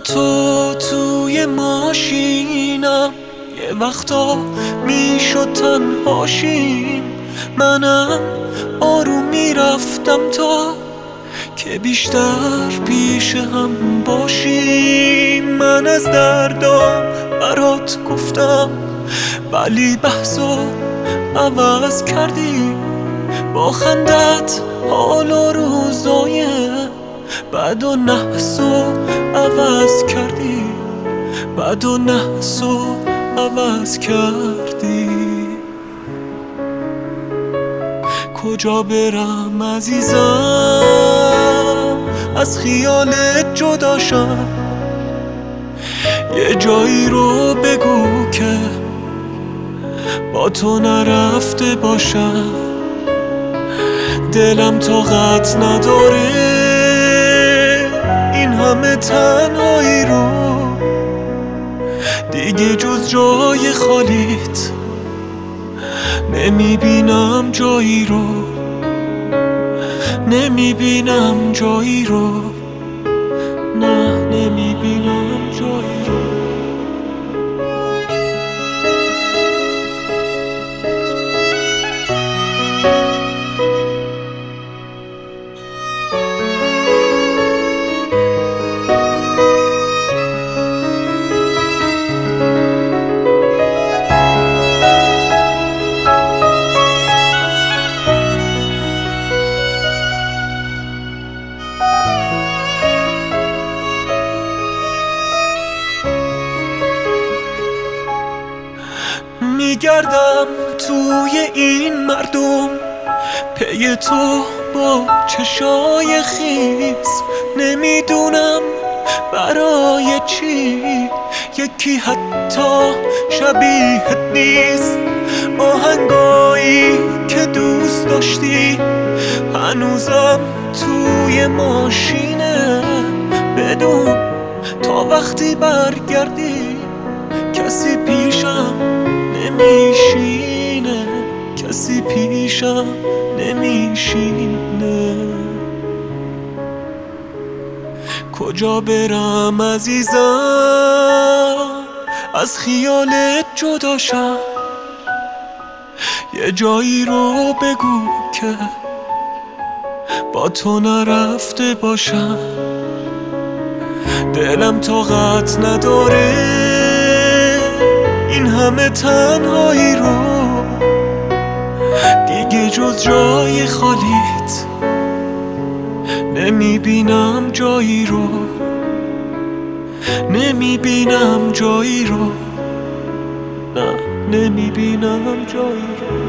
تو توی ماشینم، یه وقتا میشد تنهاشیم. منم آروم میرفتم تا که بیشتر پیش هم باشیم. من از دردام برات گفتم، ولی بحثو عوض کردی. با خندت حال و روزای بد و نحسو عوض کردی. بد و نحسو عوض کردی. کجا برم عزیزم از خیالت جداشم؟ یه جایی رو بگو که با تو نرفته باشم. دلم طاقت نداره این همه تنهایی رو، دیگه جز جای خالیت نمیبینم جایی رو. نمیبینم جایی رو، نه نمیبینم جایی رو. میگردم توی این مردم پی تو با چشای خیس. نمیدونم برای چی یکی حتی شبیهت نیست. آهنگایی که دوست داشتی هنوزم توی ماشینه. بدون تا وقتی برگردی کسی پیشم نمیشینه. کسی پیشم نمیشینه. کجا برم عزیزم از خیالت جداشم؟ یه جایی رو بگو که با تو نرفته باشم. دلم طاقت نداره این همه تنهایی رو، دیگه جز جای خالیت نمیبینم جایی رو. نمیبینم جایی رو، نه نمیبینم جایی رو.